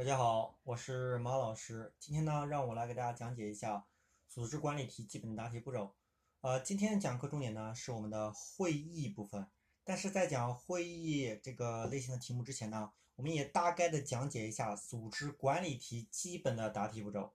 大家好，我是马老师。今天呢，让我来给大家讲解一下组织管理题基本答题步骤。今天讲课重点呢是我们的会议部分。但是在讲会议这个类型的题目之前呢，我们也大概的讲解一下组织管理题基本的答题步骤。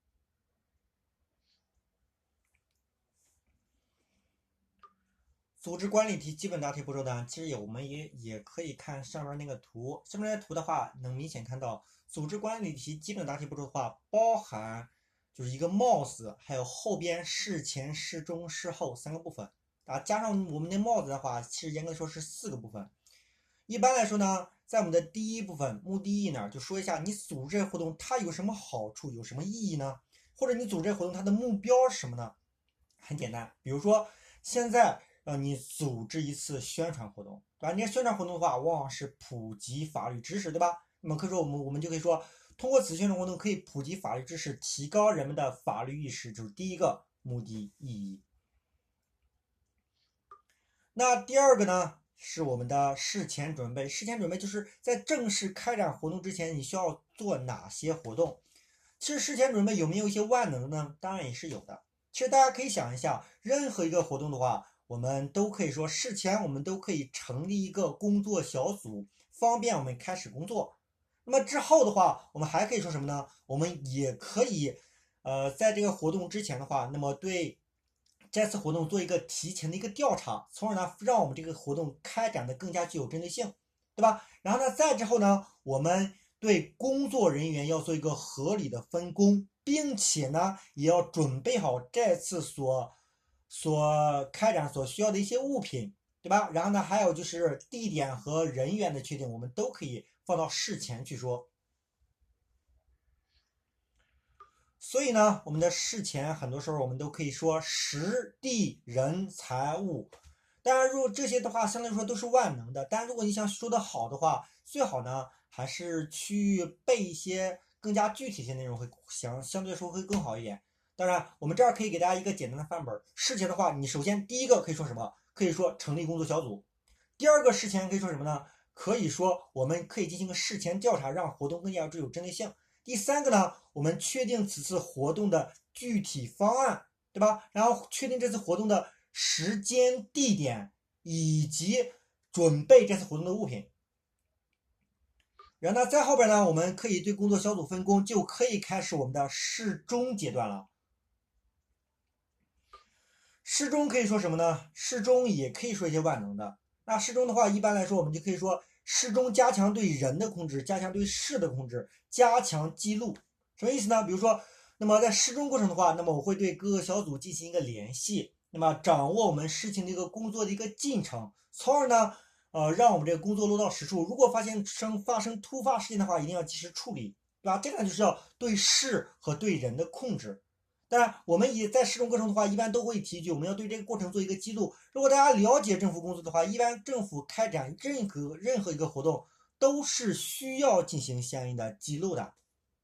组织管理题基本答题步骤呢，其实我们也可以看上面那个图，上面那个图的话，能明显看到组织管理题基本答题步骤的话，包含就是一个帽子，还有后边事前、事中、事后三个部分啊，加上我们的帽子的话，其实严格来说是四个部分。一般来说呢，在我们的第一部分目的意呢，就说一下你组织这个活动它有什么好处，有什么意义呢？或者你组织这个活动它的目标是什么呢？很简单，比如说现在让你组织一次宣传活动，对吧？你看宣传活动的话，往往是普及法律知识，对吧？那么可以说我们就可以说，通过此宣传活动可以普及法律知识，提高人们的法律意识，就是第一个目的意义。那第二个呢，是我们的事前准备。事前准备就是在正式开展活动之前，你需要做哪些活动？其实事前准备有没有一些万能的呢？当然也是有的。其实大家可以想一下，任何一个活动的话，我们都可以说事前我们都可以成立一个工作小组，方便我们开始工作。那么之后的话，我们还可以说什么呢？我们也可以，在这个活动之前的话，那么对这次活动做一个提前的一个调查，从而呢让我们这个活动开展的更加具有针对性，对吧？然后呢，再之后呢，我们对工作人员要做一个合理的分工，并且呢，也要准备好这次所开展所需要的一些物品，对吧？然后呢，还有就是地点和人员的确定，我们都可以放到事前去说。所以呢，我们的事前很多时候我们都可以说时地人财物。当然，如果这些的话，相对来说都是万能的。但如果你想说的好的话，最好呢还是去背一些更加具体一些内容，会相对来说会更好一点。当然，我们这儿可以给大家一个简单的范本。事前的话，你首先第一个可以说什么？可以说成立工作小组。第二个事前可以说什么呢？可以说我们可以进行个事前调查，让活动更加具有针对性。第三个呢，我们确定此次活动的具体方案，对吧？然后确定这次活动的时间、地点以及准备这次活动的物品。然后呢，在后边呢，我们可以对工作小组分工，就可以开始我们的事中阶段了。事中可以说什么呢？事中也可以说一些万能的。那事中的话，一般来说，我们就可以说事中加强对人的控制，加强对事的控制，加强记录。什么意思呢？比如说，那么在事中过程的话，那么我会对各个小组进行一个联系，那么掌握我们事情的一个工作的一个进程，从而呢，让我们这个工作落到实处。如果发生突发事件的话，一定要及时处理，对吧？这个就是要对事和对人的控制。当然，我们也在施工过程的话，一般都会提及我们要对这个过程做一个记录。如果大家了解政府工作的话，一般政府开展任何一个活动都是需要进行相应的记录的。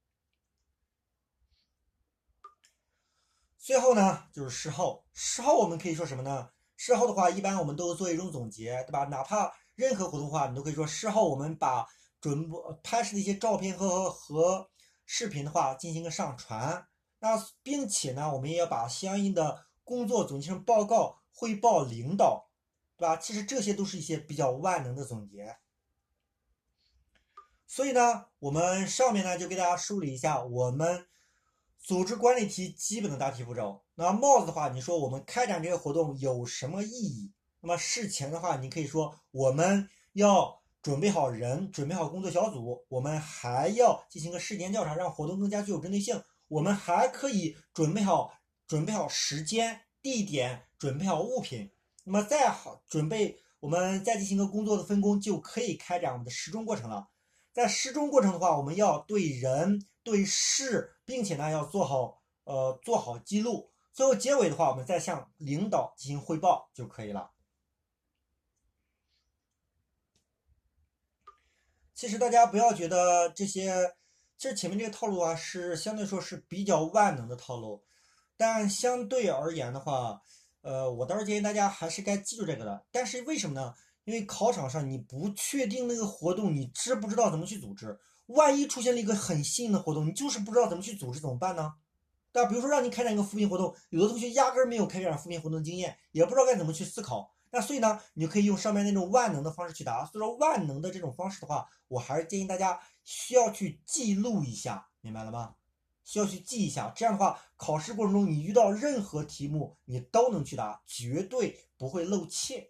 最后呢，就是事后。事后我们可以说什么呢？事后的话，一般我们都做一种总结，对吧？哪怕任何活动的话，你都可以说事后我们把拍摄的一些照片和视频的话进行一个上传。那并且呢，我们也要把相应的工作总结成报告汇报领导，对吧？其实这些都是一些比较万能的总结。所以呢，我们上面呢就给大家梳理一下我们组织管理题基本的答题步骤。那帽子的话，你说我们开展这个活动有什么意义？那么事前的话，你可以说我们要准备好人，准备好工作小组，我们还要进行个事前调查，让活动更加具有针对性。我们还可以准备好时间、地点，准备好物品。那么再好准备，我们再进行个工作的分工，就可以开展我们的时钟过程了。在施工过程的话，我们要对人对事，并且呢要做好记录。最后结尾的话，我们再向领导进行汇报就可以了。其实大家不要觉得这些，其实前面这个套路啊是相对说是比较万能的套路，但相对而言的话，我倒是建议大家还是该记住这个的。但是为什么呢？因为考场上你不确定那个活动，你知不知道怎么去组织？ 万一出现了一个很新颖的活动，你就是不知道怎么去组织，怎么办呢？对吧？比如说让你开展一个扶贫活动，有的同学压根儿没有开展扶贫活动的经验，也不知道该怎么去思考。那所以呢，你就可以用上面那种万能的方式去答。所以说万能的这种方式的话，我还是建议大家需要去记录一下，明白了吗？需要去记一下，这样的话，考试过程中你遇到任何题目，你都能去答，绝对不会露怯。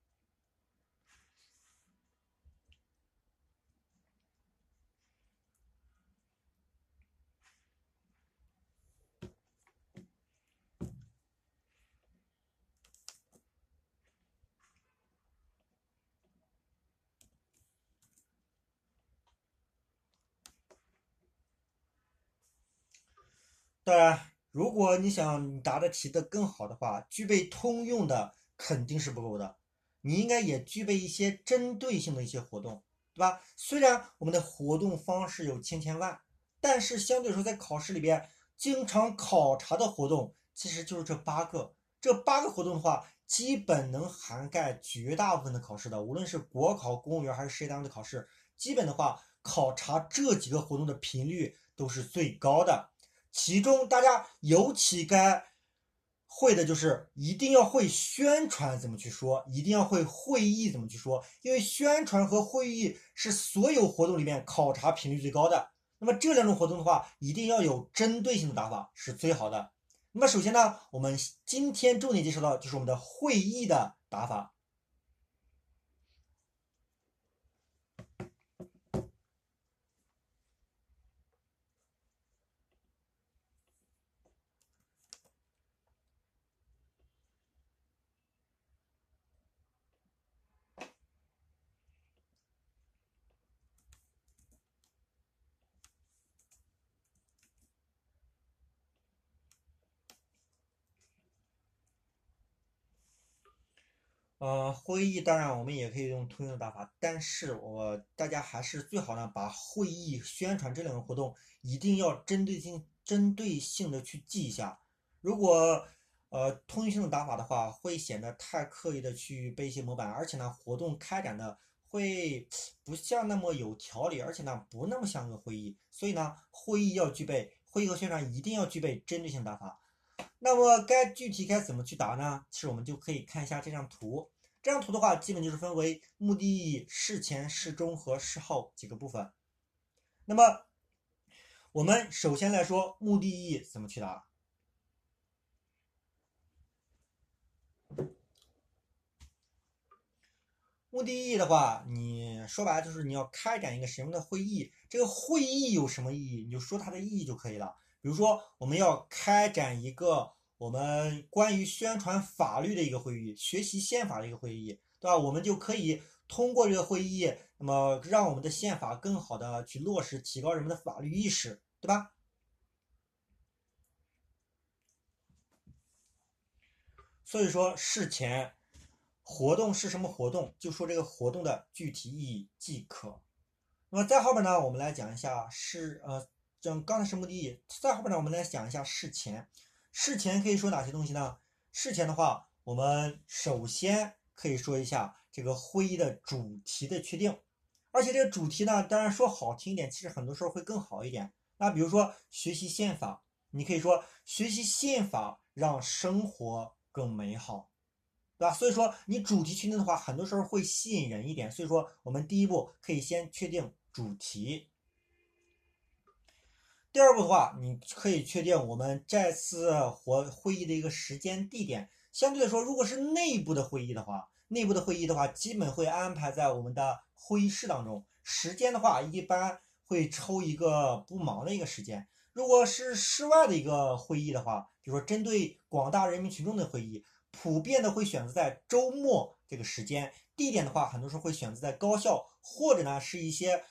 当然，如果你想答的题的更好的话，具备通用的肯定是不够的，你应该也具备一些针对性的一些活动，对吧？虽然我们的活动方式有千千万，但是相对来说，在考试里边经常考察的活动其实就是这八个。这八个活动的话，基本能涵盖绝大部分的考试的，无论是国考、公务员还是事业单位的考试，基本的话，考察这几个活动的频率都是最高的。其中大家尤其该会的就是一定要会宣传怎么去说，一定要会会议怎么去说，因为宣传和会议是所有活动里面考察频率最高的。那么这两种活动的话，一定要有针对性的打法是最好的。那么首先呢，我们今天重点介绍到就是我们的会议的打法。会议当然我们也可以用通用的打法，但是大家还是最好呢，把会议、宣传这两个活动一定要针对性的去记一下。如果通用性的打法的话，会显得太刻意的去背一些模板，而且呢，活动开展的会不像那么有条理，而且呢，不那么像个会议。所以呢，会议和宣传一定要具备针对性打法。那么具体该怎么去答呢？其实我们就可以看一下这张图。这张图的话，基本就是分为目的意、事前、事中和事后几个部分。那么我们首先来说目的意怎么去答。目的意义的话，你说白了就是你要开展一个什么的会议，这个会议有什么意义，你就说它的意义就可以了。比如说，我们要开展一个我们关于宣传法律的一个会议，学习宪法的一个会议，对吧？我们就可以通过这个会议，那么让我们的宪法更好的去落实，提高人们的法律意识，对吧？所以说，事前活动是什么活动，就说这个活动的具体意义即可。那么在后边呢，我们来讲一下讲刚才是目的地。在后边呢，我们来讲一下事前。事前可以说哪些东西呢？事前的话，我们首先可以说一下这个会议的主题的确定，而且这个主题呢，当然说好听一点，其实很多时候会更好一点。那比如说学习宪法，你可以说学习宪法让生活更美好。对吧？所以说你主题确定的话，很多时候会吸引人一点。所以说我们第一步可以先确定主题，第二步的话，你可以确定我们这次会议的一个时间地点。相对来说，如果是内部的会议的话，基本会安排在我们的会议室当中。时间的话，一般会抽一个不忙的一个时间。如果是室外的一个会议的话，比如说针对广大人民群众的会议，普遍的会选择在周末这个时间。地点的话，很多时候会选择在高校，或者呢是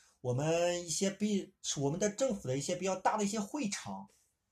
我们的政府的一些比较大的一些会场。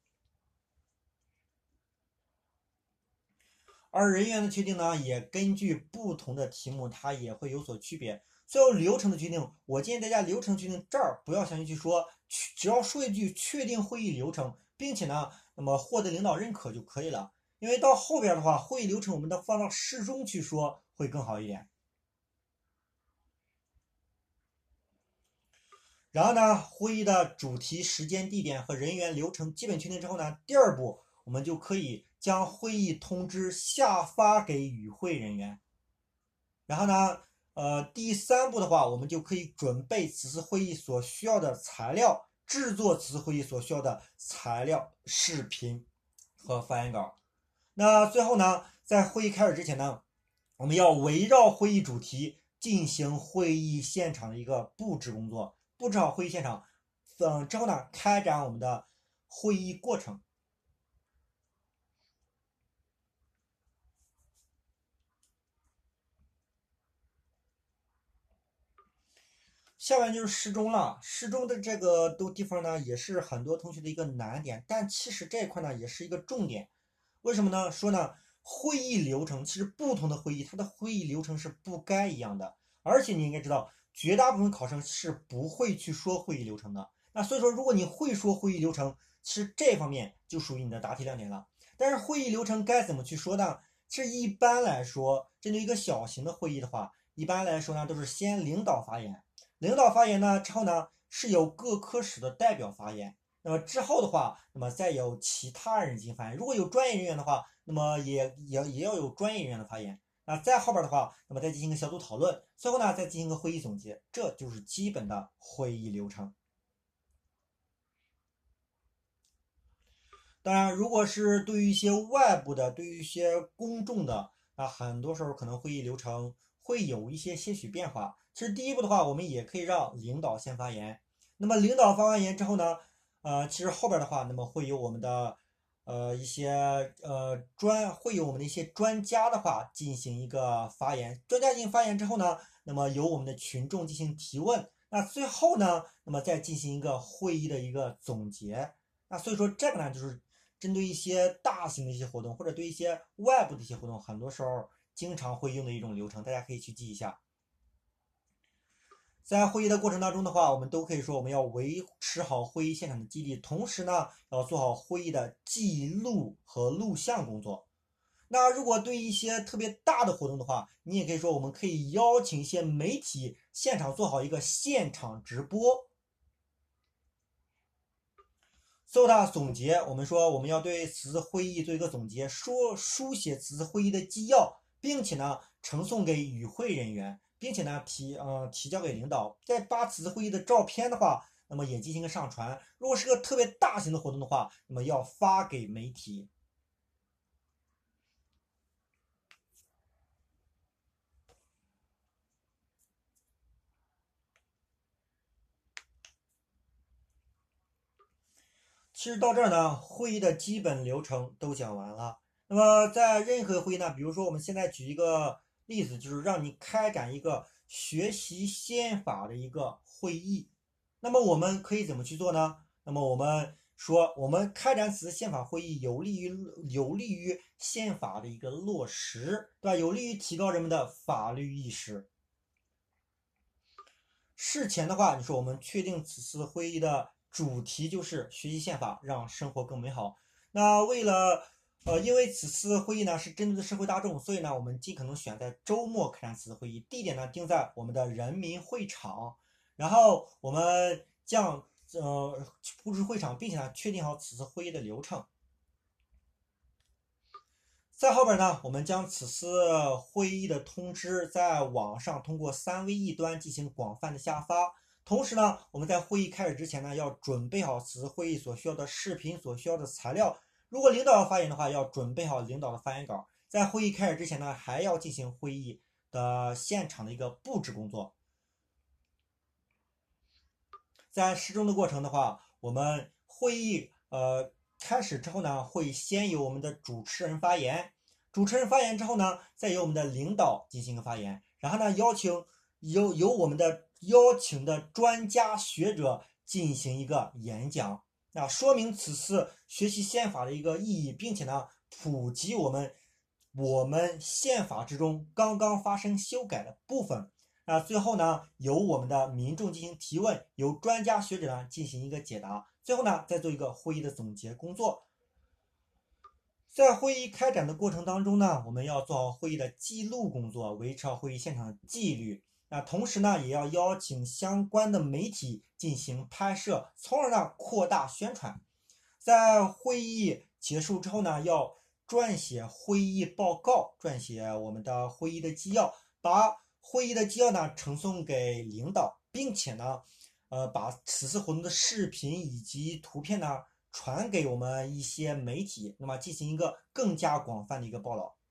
而人员的确定呢，也根据不同的题目，它也会有所区别。最后流程的决定，我建议大家流程决定这儿不要详细去说，只要说一句确定会议流程，并且呢，那么获得领导认可就可以了。因为到后边的话，会议流程我们都放到事中去说会更好一点。 然后呢，会议的主题、时间、地点和人员流程基本确定之后呢，第二步我们就可以将会议通知下发给与会人员。然后呢，第三步的话，我们就可以准备此次会议所需要的材料，制作此次会议所需要的材料、视频和发言稿。那最后呢，在会议开始之前呢，我们要围绕会议主题进行会议现场的一个布置工作，布置好会议现场，之后呢，开展我们的会议过程。下面就是时钟了，时钟的这个地方呢，也是很多同学的一个难点，但其实这一块呢，也是一个重点。为什么呢？说呢，会议流程其实不同的会议，它的会议流程是不该一样的。而且你应该知道，绝大部分考生是不会去说会议流程的。那所以说，如果你会说会议流程，其实这方面就属于你的答题亮点了。但是会议流程该怎么去说呢？其实一般来说，针对一个小型的会议的话，一般来说呢，都是先领导发言。领导发言呢之后呢，是由各科室的代表发言。那么之后的话，那么再有其他人进行发言。如果有专业人员的话，那么也要有专业人员的发言。那在后边的话，那么再进行一个小组讨论，最后呢再进行一个会议总结，这就是基本的会议流程。当然，如果是对于一些外部的，对于一些公众的，那很多时候可能会议流程会有一些许变化。其实第一步的话，我们也可以让领导先发言。那么领导发完言之后呢，其实后边的话，那么会有我们的一些会有我们的一些专家的话进行一个发言。专家进行发言之后呢，那么由我们的群众进行提问。那最后呢，那么再进行一个会议的一个总结。那所以说这个呢，就是针对一些大型的一些活动，或者对一些外部的一些活动，很多时候经常会用的一种流程，大家可以去记一下。在会议的过程当中的话，我们都可以说我们要维持好会议现场的纪律，同时呢，要做好会议的记录和录像工作。那如果对一些特别大的活动的话，你也可以说我们可以邀请一些媒体现场做好一个现场直播。最后的总结，我们说我们要对此次会议做一个总结，书写此次会议的纪要，并且呢呈送给与会人员，并且呢提交给领导。再把此次会议的照片的话，那么也进行一个上传。如果是个特别大型的活动的话，那么要发给媒体。其实到这儿呢，会议的基本流程都讲完了。那么在任何会议呢，比如说我们现在举一个例子，就是让你开展一个学习宪法的一个会议。那么我们可以怎么去做呢？那么我们说，我们开展此次宪法会议有利于宪法的一个落实，对吧？有利于提高人们的法律意识。事前的话，你说我们确定此次会议的主题就是学习宪法，让生活更美好。那因为此次会议呢是针对的社会大众，所以呢我们尽可能选在周末开展此次会议，地点呢定在我们的人民会场，然后我们布置会场，并且呢确定好此次会议的流程。在后边呢，我们将此次会议的通知在网上通过3V1端进行广泛的下发。同时呢，我们在会议开始之前呢，要准备好此次会议所需要的视频、所需要的材料。如果领导要发言的话，要准备好领导的发言稿。在会议开始之前呢，还要进行会议的现场的一个布置工作。在时钟的过程的话，我们会议开始之后呢，会先由我们的主持人发言，主持人发言之后呢，再由我们的领导进行一个发言，然后呢，由我们的邀请的专家学者进行一个演讲，啊，说明此次学习宪法的一个意义，并且呢，普及我们宪法之中刚刚发生修改的部分。最后呢，由我们的民众进行提问，由专家学者呢进行一个解答，最后呢再做一个会议的总结工作。在会议开展的过程当中呢，我们要做好会议的记录工作，维持好会议现场的纪律。 那同时呢，也要邀请相关的媒体进行拍摄，从而呢扩大宣传。在会议结束之后呢，要撰写会议报告，撰写我们的会议的纪要，把会议的纪要呢呈送给领导，并且呢，把此次活动的视频以及图片呢传给我们一些媒体，那么进行一个更加广泛的一个报道。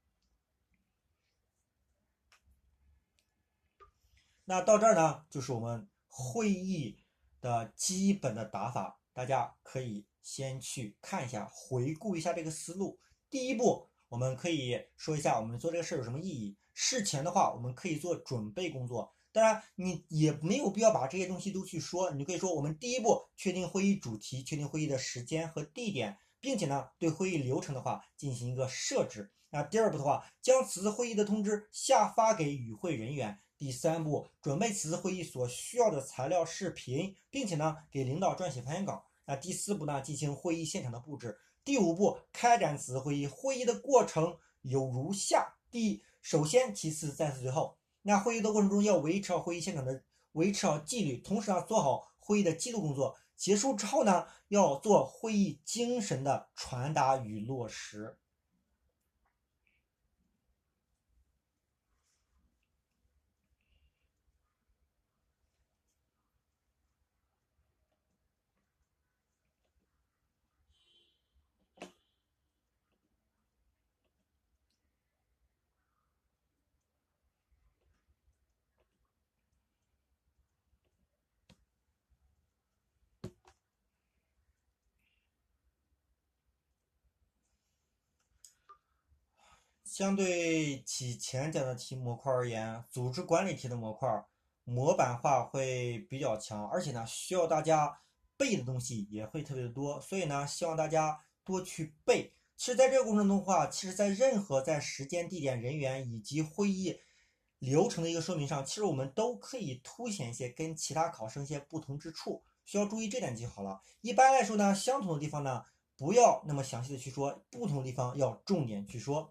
那到这儿呢，就是我们会议的基本的打法，大家可以先去看一下，回顾一下这个思路。第一步，我们可以说一下我们做这个事有什么意义。事前的话，我们可以做准备工作，当然你也没有必要把这些东西都去说，你就可以说我们第一步确定会议主题，确定会议的时间和地点，并且呢，对会议流程的话进行一个设置。那第二步的话，将此次会议的通知下发给与会人员。第三步，准备此次会议所需要的材料、视频，并且呢，给领导撰写排演稿。那第四步呢，进行会议现场的布置。第五步，开展此次会议。会议的过程有如下：首先，其次，再次，最后。那会议的过程中要维持好会议现场的维持好纪律，同时呢，做好会议的记录工作。结束之后呢，要做会议精神的传达与落实。相对起前讲的题模块而言，组织管理题的模块模板化会比较强，而且呢，需要大家背的东西也会特别的多，所以呢，希望大家多去背。其实，在这个过程中的话，其实在任何在时间、地点、人员以及会议流程的一个说明上，其实我们都可以凸显一些跟其他考生一些不同之处，需要注意这点就好了。一般来说呢，相同的地方呢，不要那么详细的去说，不同的地方要重点去说。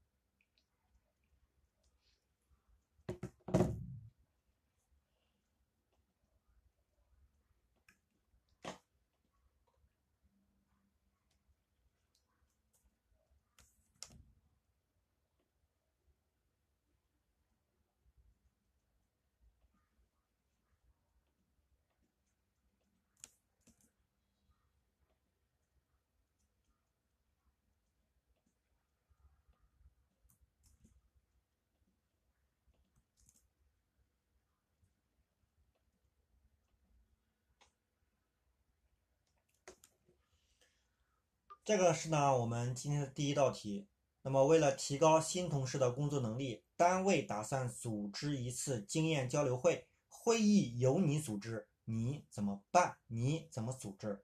这个是呢我们今天的第一道题。那么为了提高新同事的工作能力，单位打算组织一次经验交流会，会议由你组织，你怎么办？你怎么组织？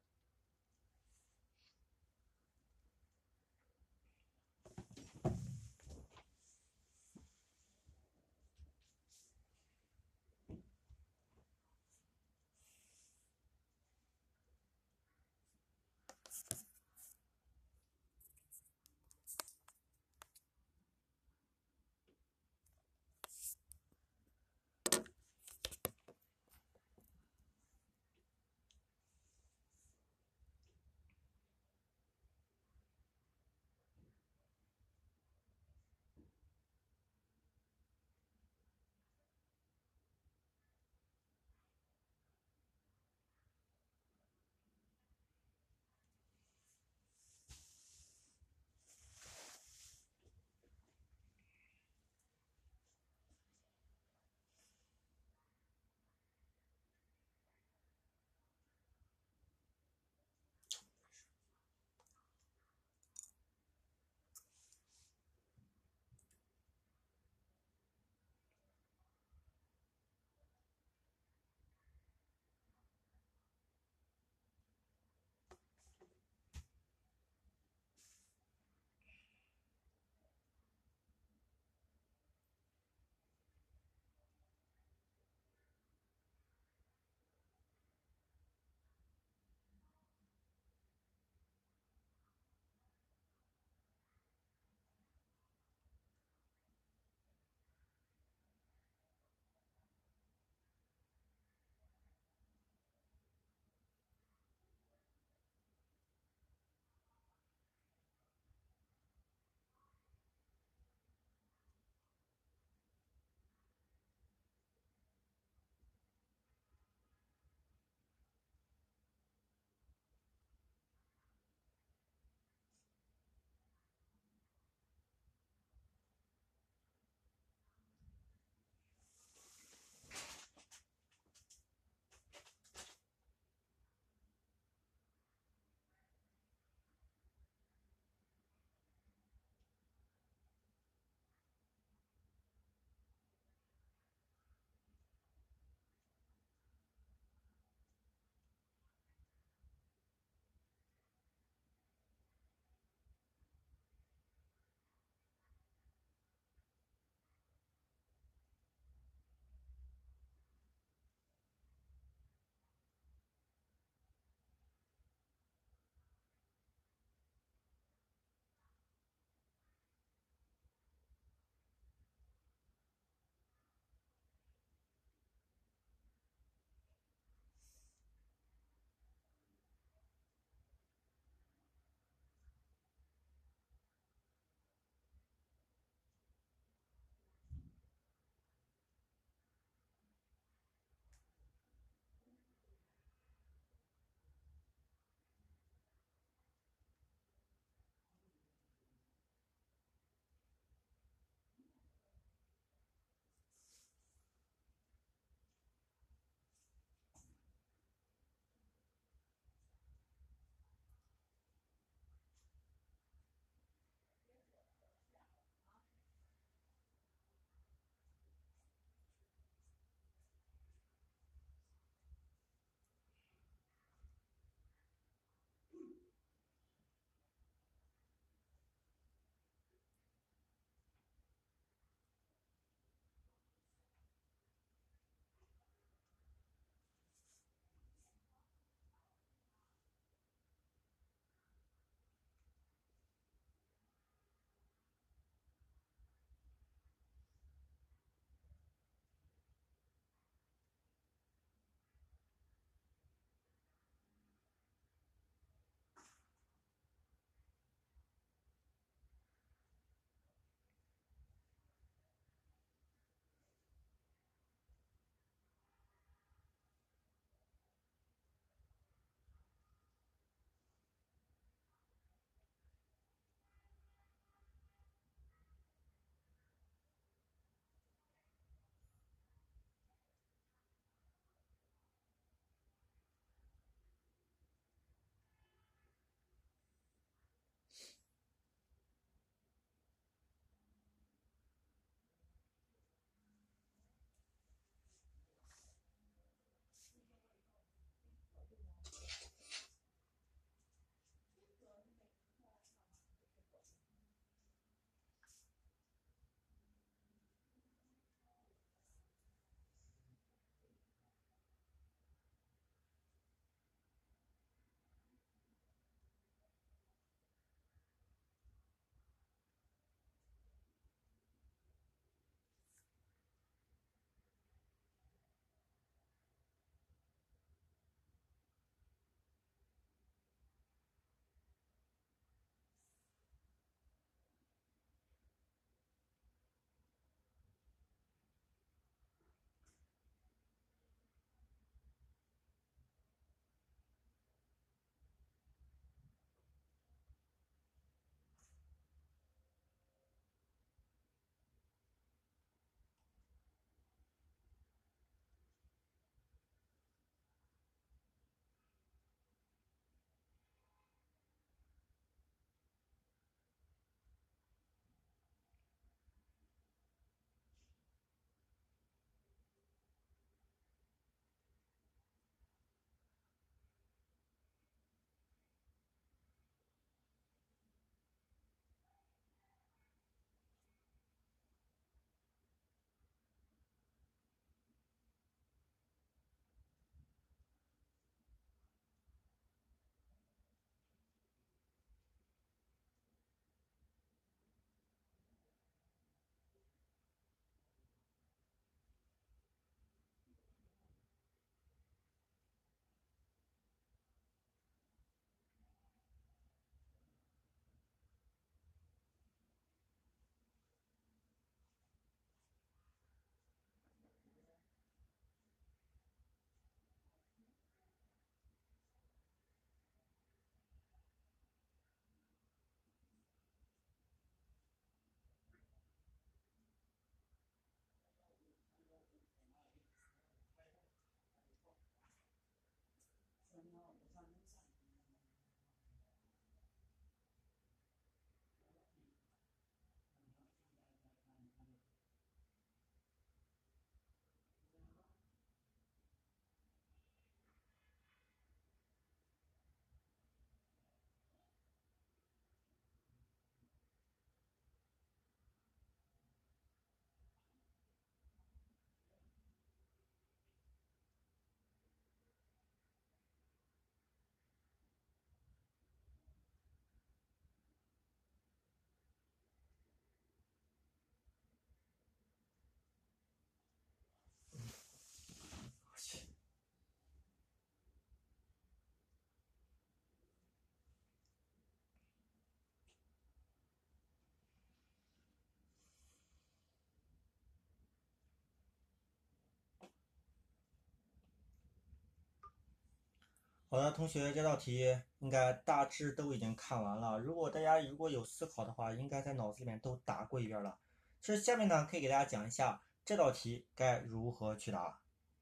好的，同学，这道题应该大致都已经看完了。大家有思考的话，应该在脑子里面都答过一遍了。其实下面呢，可以给大家讲一下这道题该如何去答。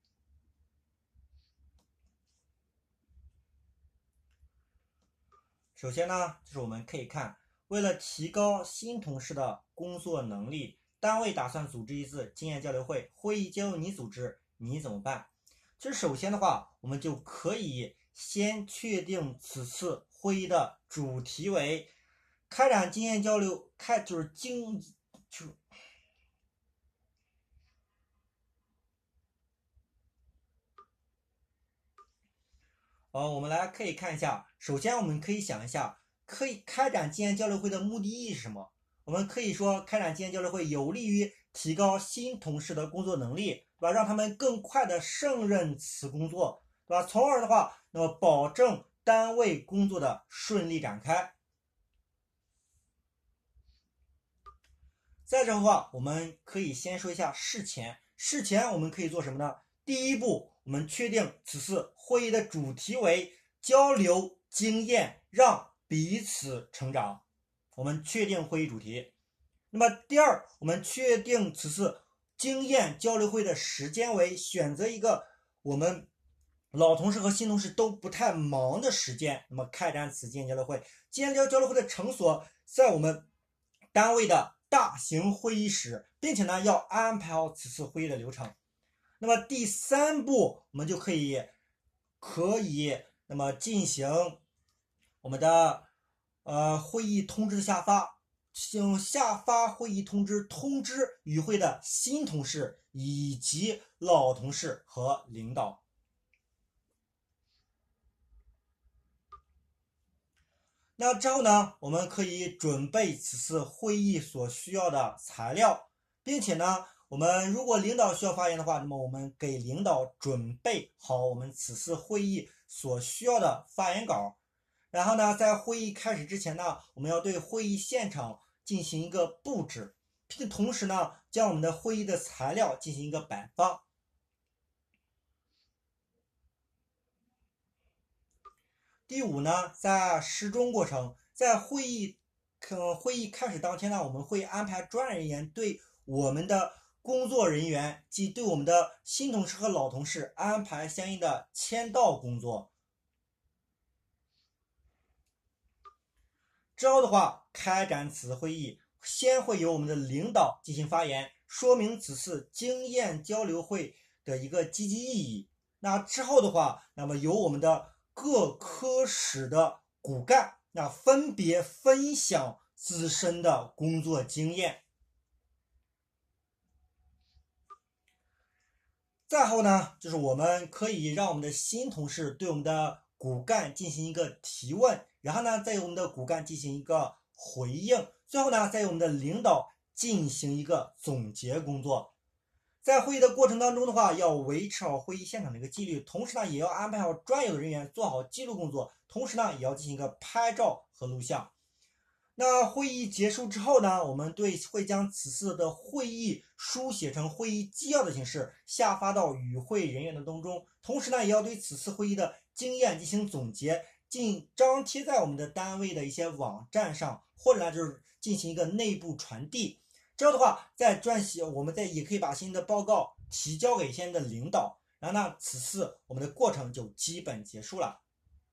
首先呢，就是我们可以看，为了提高新同事的工作能力，单位打算组织一次经验交流会，会议交由你组织，你怎么办？其实首先的话，我们就可以先确定此次会议的主题为开展经验交流，我们来可以看一下，首先我们可以想一下，可以开展经验交流会的目的意义是什么？我们可以说，开展经验交流会有利于提高新同事的工作能力，对吧？让他们更快的胜任此工作，对吧？从而的话，那么保证单位工作的顺利展开。再者的话，我们可以先说一下事前。事前我们可以做什么呢？第一步，我们确定此次会议的主题为交流经验，让彼此成长。我们确定会议主题。那么第二，我们确定此次经验交流会的时间为选择一个我们老同事和新同事都不太忙的时间，那么开展此经验交流会。经验交流会的场所在我们单位的大型会议室，并且呢要安排好此次会议的流程。那么第三步，我们就可以那么进行我们的会议通知的下发，请下发会议通知，通知与会的新同事以及老同事和领导。那之后呢，我们可以准备此次会议所需要的材料，并且呢，我们如果领导需要发言的话，那么我们给领导准备好我们此次会议所需要的发言稿。然后呢，在会议开始之前呢，我们要对会议现场进行一个布置，同时呢，将我们的会议的材料进行一个摆放。第五呢，在时钟过程，在会议开始当天呢，我们会安排专业人员对我们的工作人员及对我们的新同事和老同事安排相应的签到工作。之后的话，开展此次会议，先会由我们的领导进行发言，说明此次经验交流会的一个积极意义。那之后的话，那么由我们的各科室的骨干，那分别分享自身的工作经验。再后呢，就是我们可以让我们的新同事对我们的骨干进行一个提问，然后呢，再由我们的骨干进行一个回应，最后呢，再由我们的领导进行一个总结工作。在会议的过程当中的话，要维持好会议现场的一个纪律，同时呢，也要安排好专有的人员做好记录工作，同时呢，也要进行一个拍照和录像。那会议结束之后呢，我们会将此次的会议书写成会议纪要的形式，下发到与会人员的当中。同时呢，也要对此次会议的经验进行总结，张贴在我们的单位的一些网站上，或者呢就是进行一个内部传递。这样的话，我们也可以把新的报告提交给现在的领导，然后呢，此次我们的过程就基本结束了。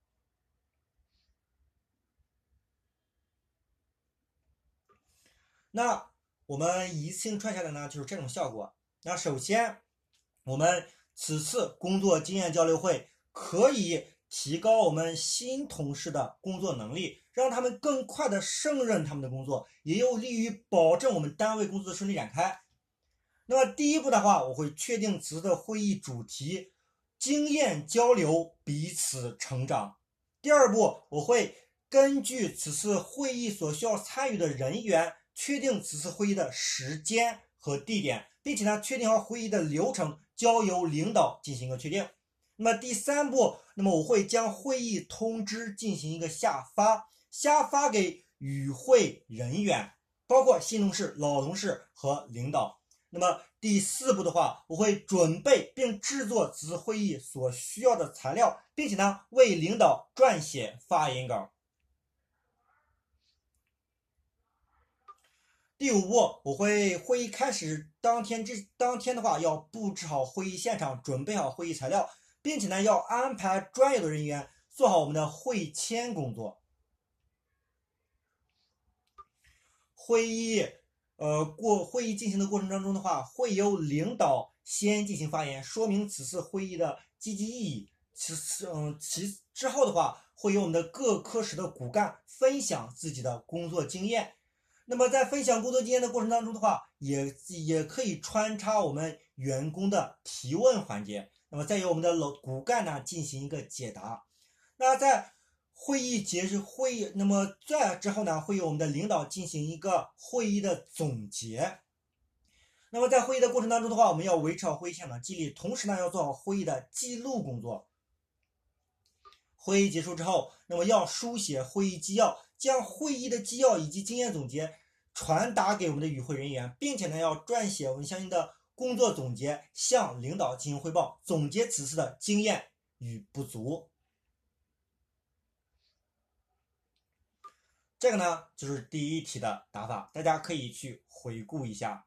那我们一次性串下来呢，就是这种效果。那首先，我们此次工作经验交流会可以提高我们新同事的工作能力，让他们更快的胜任他们的工作，也有利于保证我们单位工作的顺利展开。那么第一步的话，我会确定此次的会议主题，经验交流，彼此成长。第二步，我会根据此次会议所需要参与的人员，确定此次会议的时间和地点，并且呢，确定好会议的流程，交由领导进行一个确定。那么第三步，那么我会将会议通知进行一个下发给与会人员，包括新同事、老同事和领导。 那么第4步的话，我会准备并制作此次会议所需要的材料，并且呢为领导撰写发言稿。第5步，我会会议开始当天的话，要布置好会议现场，准备好会议材料，并且呢要安排专业的人员做好我们的会签工作。会议进行的过程当中的话，会由领导先进行发言，说明此次会议的积极意义。其之后的话，会由我们的各科室的骨干分享自己的工作经验。那么在分享工作经验的过程当中的话，也可以穿插我们员工的提问环节。那么再由我们的骨干呢进行一个解答。那在会议结束，那么在之后呢，会由我们的领导进行一个会议的总结。那么在会议的过程当中的话，我们要维持好会议现场纪律，同时呢要做好会议的记录工作。会议结束之后，那么要书写会议纪要，将会议的纪要以及经验总结传达给我们的与会人员，并且呢要撰写我们相应的工作总结，向领导进行汇报，总结此次的经验与不足。这个呢就是第1题的答法，大家可以去回顾一下。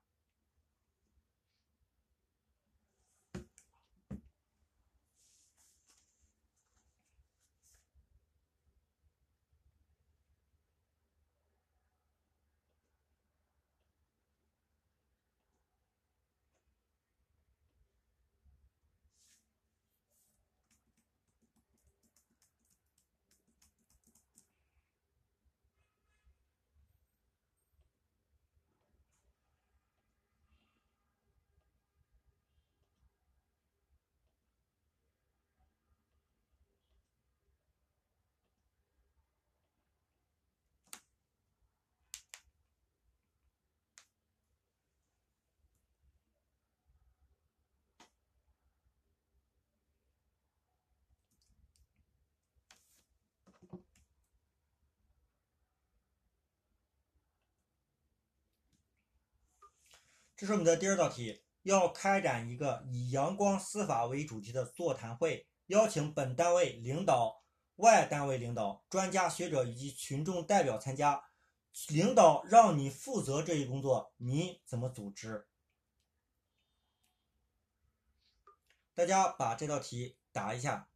这是我们的第2道题，要开展一个以阳光司法为主题的座谈会，邀请本单位领导、外单位领导、专家学者以及群众代表参加。领导让你负责这一工作，你怎么组织？大家把这道题答一下。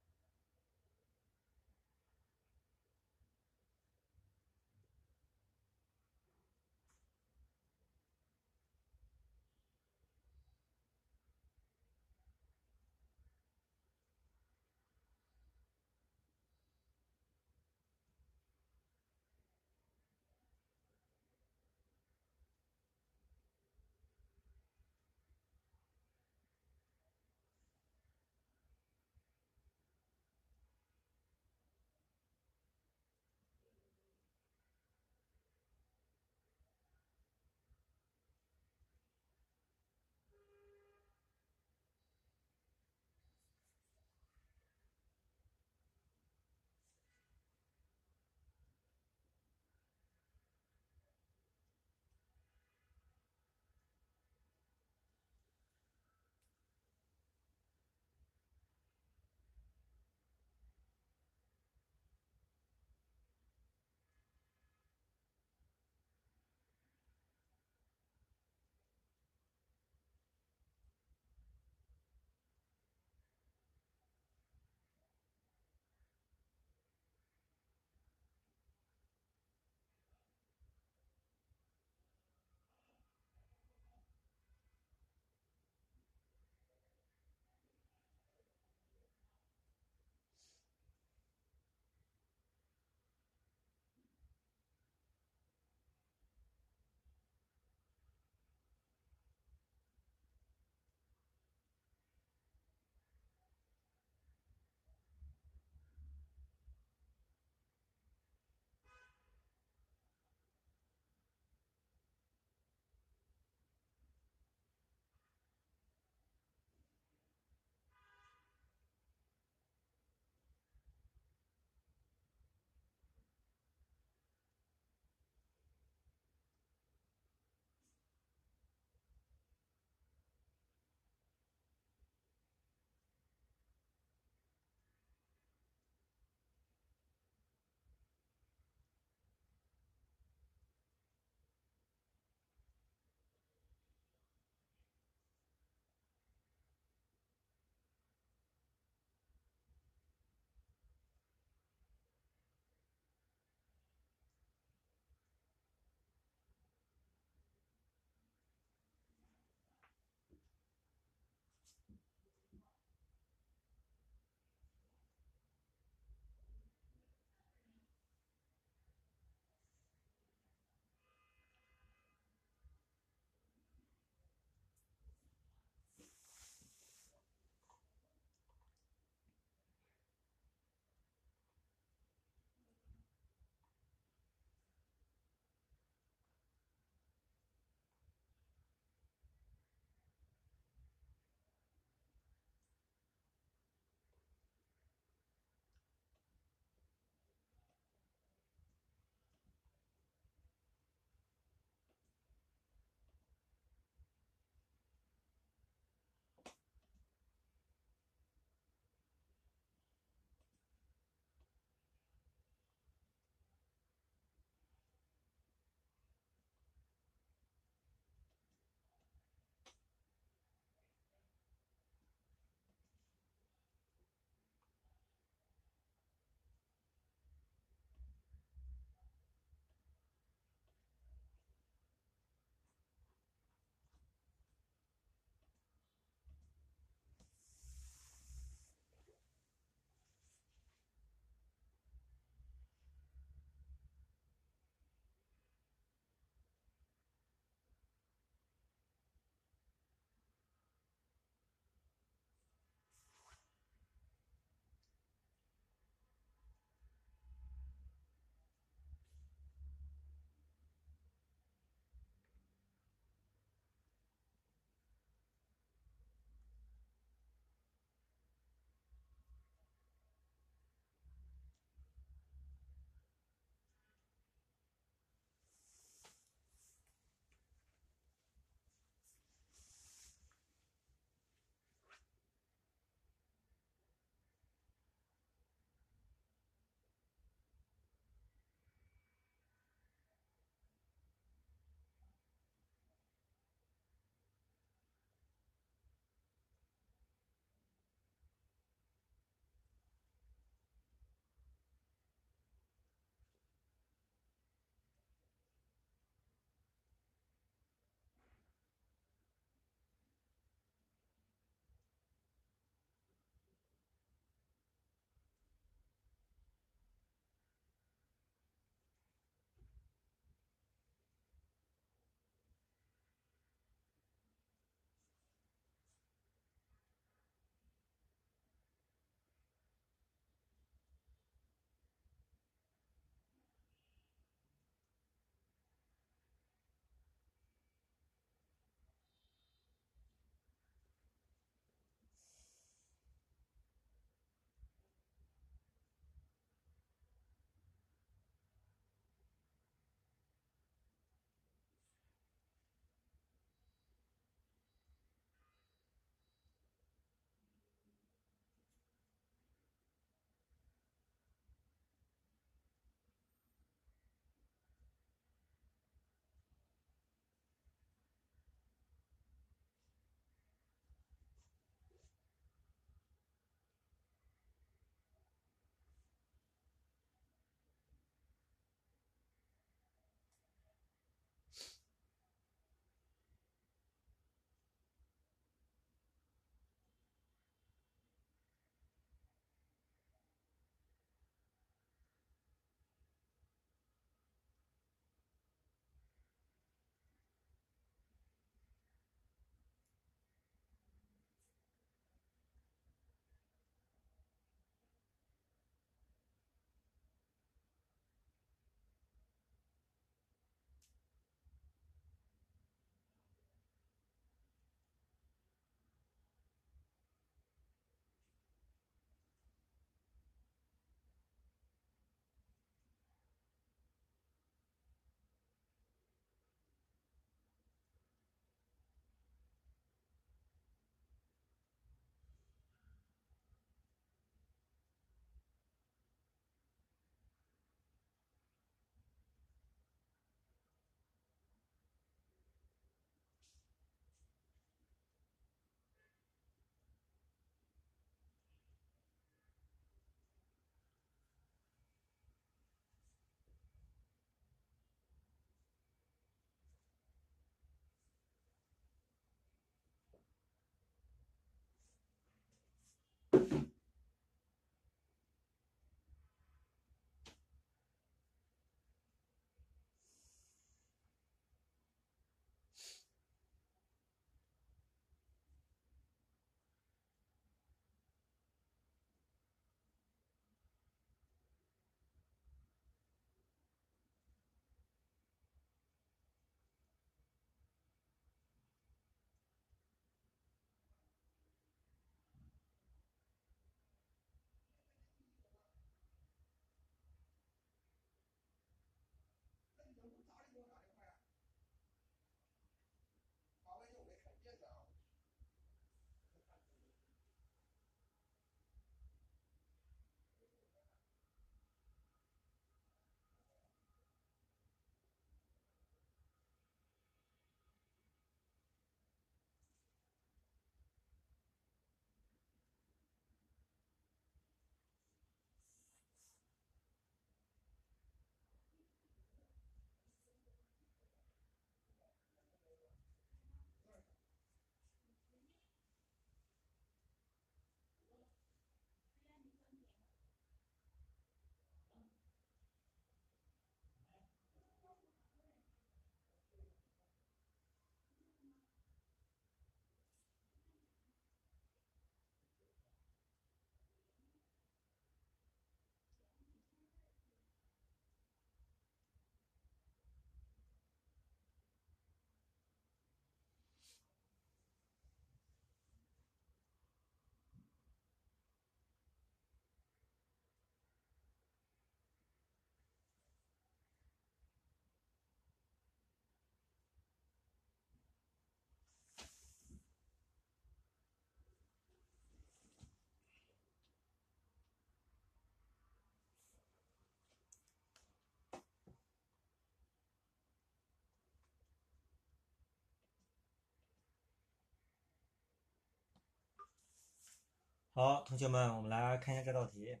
好，同学们，我们来看一下这道题。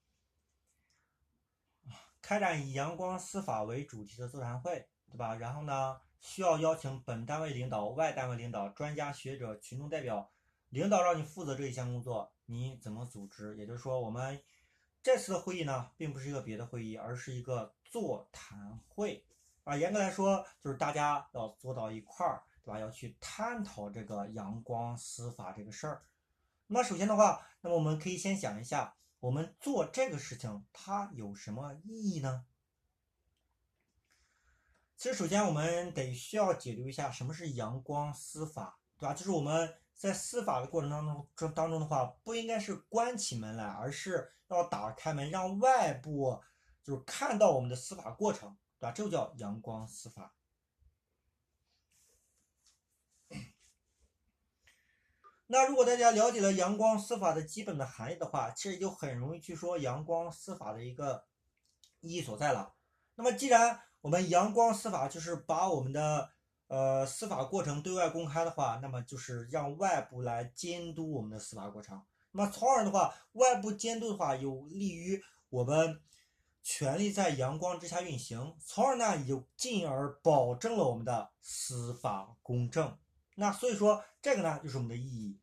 开展以阳光司法为主题的座谈会，对吧？然后呢，需要邀请本单位领导、外单位领导、专家学者、群众代表，领导让你负责这一项工作，你怎么组织？也就是说，我们这次的会议呢，并不是一个别的会议，而是一个座谈会啊。严格来说，就是大家要坐到一块儿，对吧？要去探讨这个阳光司法这个事儿。那么首先的话，那么我们可以先想一下，我们做这个事情它有什么意义呢？其实首先我们需要解读一下什么是阳光司法，对吧？就是我们在司法的过程当中的话，不应该是关起门来，而是要打开门，让外部就是看到我们的司法过程，对吧？这就叫阳光司法。那如果大家了解了阳光司法的基本的含义的话，其实就很容易去说阳光司法的一个意义所在了。那么既然我们阳光司法就是把我们的司法过程对外公开的话，那么就是让外部来监督我们的司法过程。那么从而的话，外部监督的话有利于我们权力在阳光之下运行，从而呢也进而保证了我们的司法公正。那所以说这个呢就是我们的意义。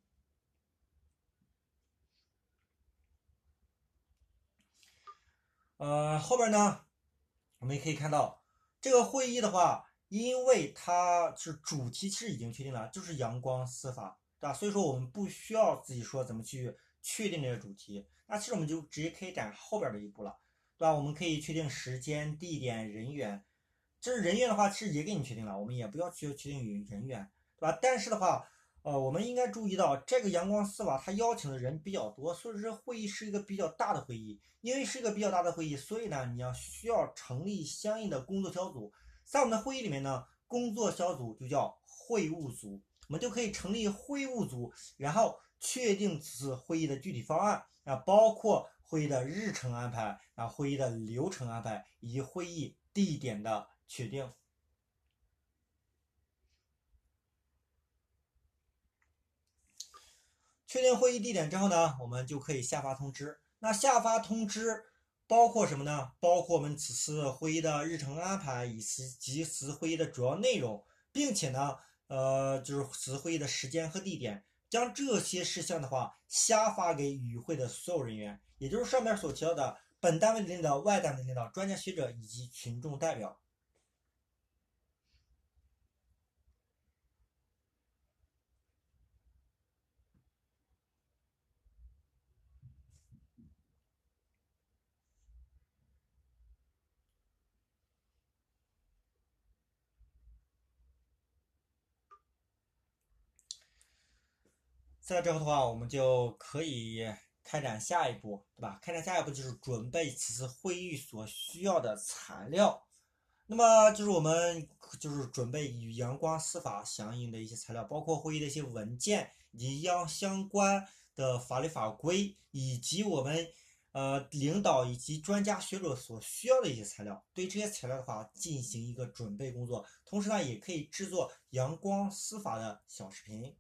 后边呢我们也可以看到这个会议的话，因为它是主题其实已经确定了，就是阳光司法，对吧？所以说我们不需要自己说怎么去确定这个主题，那其实我们就直接可以展后边的一步了，对吧？我们可以确定时间、地点、人员。这是人员的话，其实也给你确定了，我们也不要去确定人员，对吧？但是的话，我们应该注意到，这个阳光司法它邀请的人比较多，所以说会议是一个比较大的会议。因为是一个比较大的会议，所以呢，你需要成立相应的工作小组。在我们的会议里面呢，工作小组就叫会务组，我们就可以成立会务组，然后确定此次会议的具体方案啊，包括会议的日程安排啊，会议的流程安排以及会议地点的确定。确定会议地点之后呢，我们就可以下发通知。那下发通知包括什么呢？包括我们此次会议的日程安排以及此次会议的主要内容，并且呢，就是此次会议的时间和地点，将这些事项的话下发给与会的所有人员，也就是上面所提到的本单位的领导、外单位的领导、专家学者以及群众代表。在之后的话，我们就可以开展下一步，对吧？开展下一步就是准备此次会议所需要的材料。那么就是我们就是准备与阳光司法相应的一些材料，包括会议的一些文件以及相关的法律法规，以及我们领导以及专家学者所需要的一些材料。对这些材料的话进行一个准备工作，同时呢也可以制作阳光司法的小视频。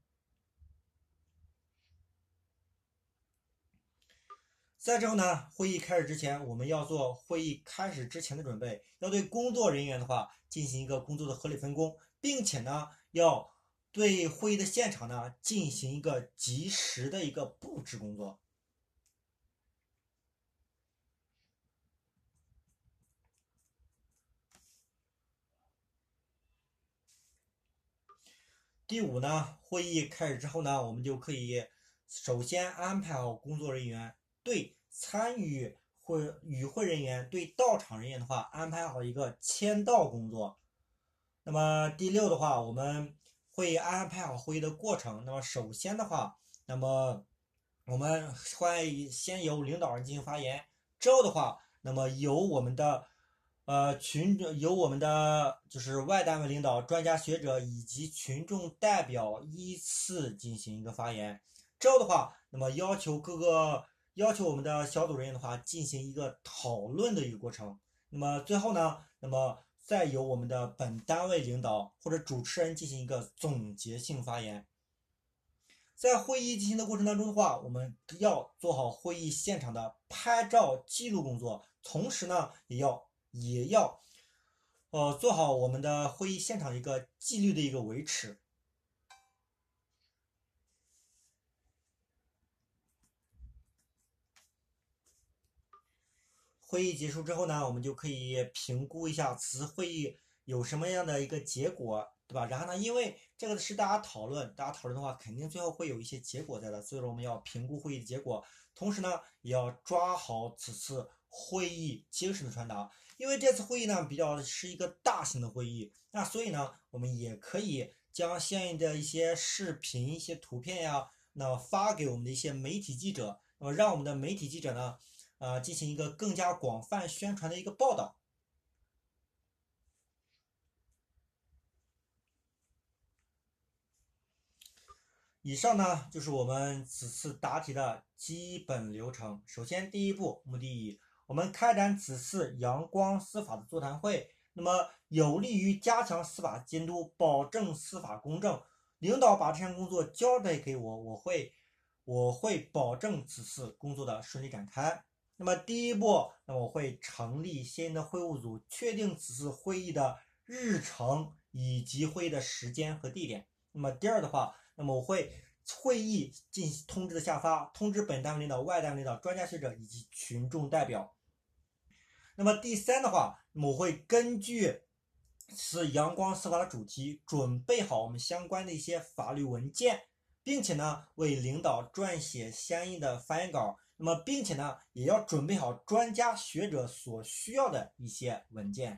在之后呢，会议开始之前，我们要做会议开始之前的准备，要对工作人员的话进行一个工作的合理分工，并且呢，要对会议的现场呢进行一个及时的一个布置工作。第五呢，会议开始之后呢，我们就可以首先安排好工作人员，对参与与会人员、对到场人员的话，安排好一个签到工作。那么第六的话，我们会安排好会议的过程。那么首先的话，那么我们会先由领导人进行发言，之后的话，那么由我们的就是外单位领导、专家学者以及群众代表依次进行一个发言。之后的话，那么要求我们的小组人员的话进行一个讨论的一个过程。那么最后呢，那么再由我们的本单位领导或者主持人进行一个总结性发言。 在会议进行的过程当中的话，我们要做好会议现场的拍照记录工作，同时呢，也要做好我们的会议现场一个纪律的一个维持。会议结束之后呢，我们就可以评估一下此次会议有什么样的一个结果，对吧？然后呢，因为这个是大家讨论，大家讨论的话，肯定最后会有一些结果在的，所以说我们要评估会议的结果，同时呢，也要抓好此次会议精神的传达。因为这次会议呢比较是一个大型的会议，那所以呢，我们也可以将相应的一些视频、一些图片呀，那发给我们的一些媒体记者，那么让我们的媒体记者呢。进行一个更加广泛宣传的一个报道。以上呢就是我们此次答题的基本流程。首先，第一步，目的一，我们开展此次阳光司法的座谈会，那么有利于加强司法监督，保证司法公正。领导把这项工作交代给我，我会保证此次工作的顺利展开。那么第一步，那么我会成立相应的会务组，确定此次会议的日程以及会议的时间和地点。那么第二的话，那么我会会议进行通知的下发，通知本单位领导、外单位领导、专家学者以及群众代表。那么第三的话，那么我会根据此阳光司法的主题，准备好我们相关的一些法律文件，并且呢为领导撰写相应的发言稿。那么，并且呢，也要准备好专家学者所需要的一些文件。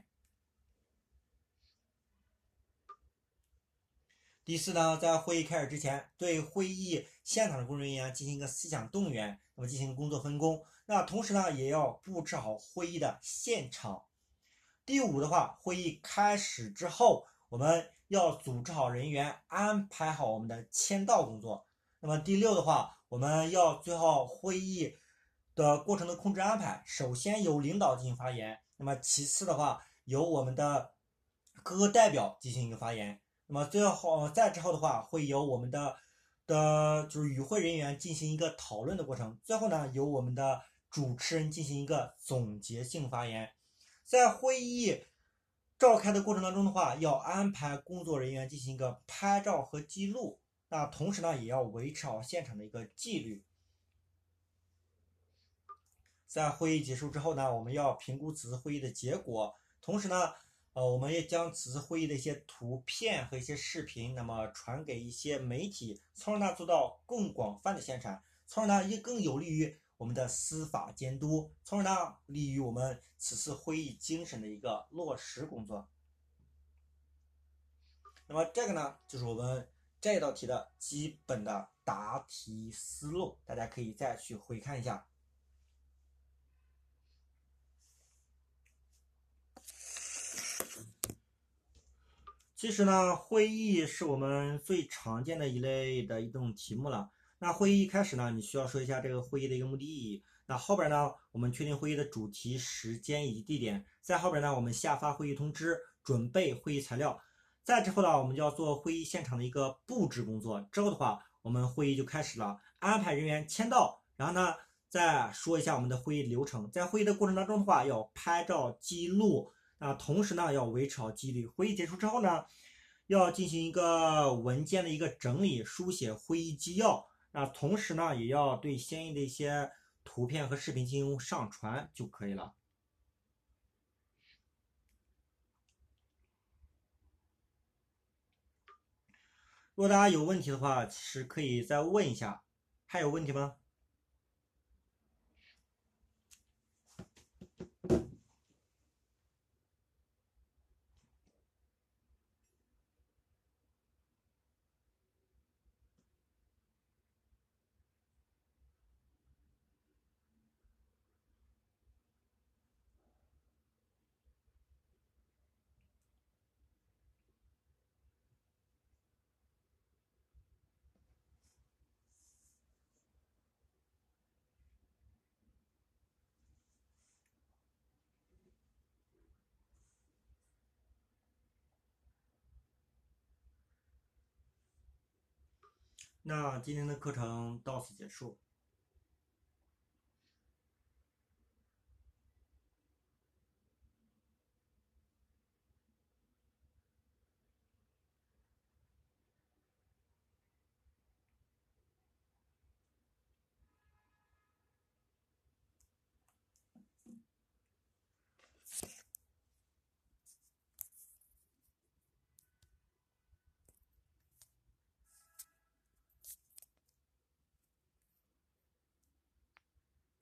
第四呢，在会议开始之前，对会议现场的工作人员进行一个思想动员，那么进行工作分工。那同时呢，也要布置好会议的现场。第五的话，会议开始之后，我们要组织好人员，安排好我们的签到工作。那么第六的话，我们要做好会议的过程的控制安排。首先由领导进行发言，那么其次的话，由我们的各个代表进行一个发言。那么最后再之后的话，会由我们的就是与会人员进行一个讨论的过程。最后呢，由我们的主持人进行一个总结性发言。在会议召开的过程当中的话，要安排工作人员进行一个拍照和记录。那同时呢，也要维持好现场的一个纪律。在会议结束之后呢，我们要评估此次会议的结果，同时呢，我们也将此次会议的一些图片和一些视频，那么传给一些媒体，从而呢做到更广泛的宣传，从而呢也更有利于我们的司法监督，从而呢利于我们此次会议精神的一个落实工作。那么这个呢，就是我们这道题的基本的答题思路，大家可以再去回看一下。其实呢，会议是我们最常见的一类的一种题目了。那会议一开始呢，你需要说一下这个会议的一个目的意义。那后边呢，我们确定会议的主题、时间以及地点。在后边呢，我们下发会议通知，准备会议材料。再之后呢，我们就要做会议现场的一个布置工作。之后的话，我们会议就开始了，安排人员签到。然后呢，再说一下我们的会议流程。在会议的过程当中的话，要拍照记录。同时呢，要维持好纪律。会议结束之后呢，要进行一个文件的一个整理，书写会议纪要。同时呢，也要对相应的一些图片和视频进行上传就可以了。如果大家有问题的话，其实可以再问一下。还有问题吗？ 那今天的课程到此结束。